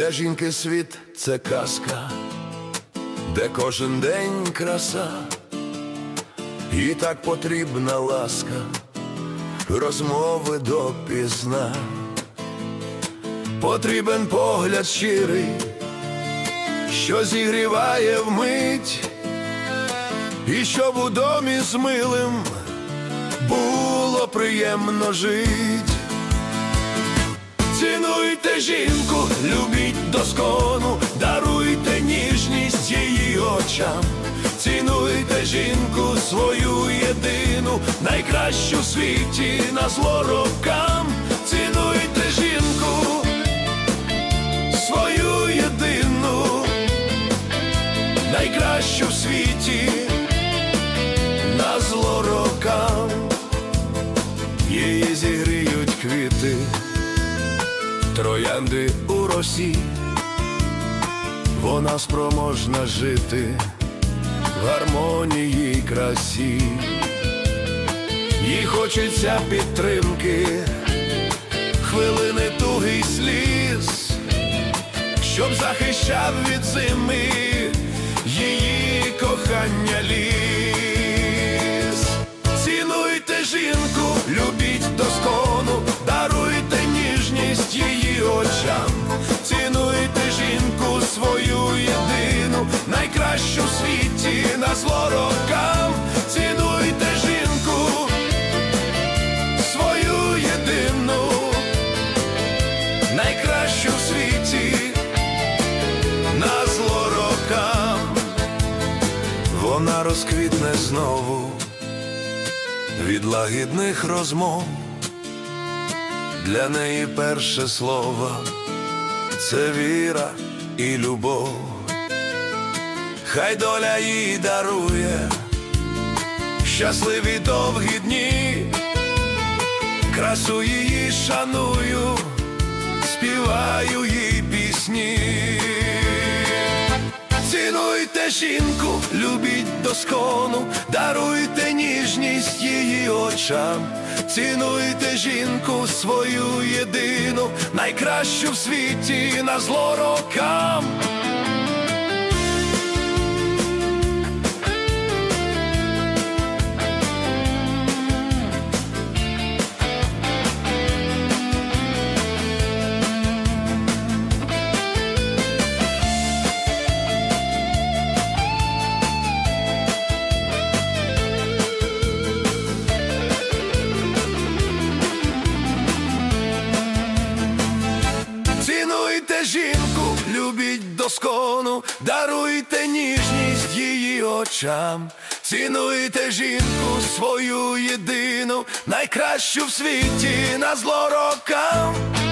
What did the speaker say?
Для жінки світ – це казка, де кожен день краса, і так потрібна ласка, розмови допізна. Потрібен погляд щирий, що зігріває вмить, і щоб у домі з милим було приємно жить. Цінуйте жінку, любіть доскону, даруйте ніжність її очам. Цінуйте жінку свою єдину, найкращу в світі назло рокам. Цінуйте жінку свою єдину, найкращу в світі назло рокам. Її зігріють квіти, троянди у росі, вона спроможна жити в гармонії й красі. Їй хочеться підтримки, хвилини туги й сліз, щоб захищав від зими її кохання ліс. Цінуйте жінку, любіть доскону, даруйте ніжність її очам. Цінуйте жінку свою єдину, найкращу в світі назло рокам. Цінуйте жінку свою єдину, найкращу в світі назло рокам. Вона розквітне знову від лагідних розмов. Для неї перше слово – це віра і любов. Хай доля їй дарує щасливі довгі дні, красу її шаную, співаю їй пісні. Цінуйте жінку, любіть доскону, даруйте ніжність її очам. Цінуйте жінку свою єдину, найкращу в світі назло рокам. Цінуйте жінку, любіть доскону, даруйте ніжність її очам. Цінуйте жінку свою єдину, найкращу в світі назло рокам.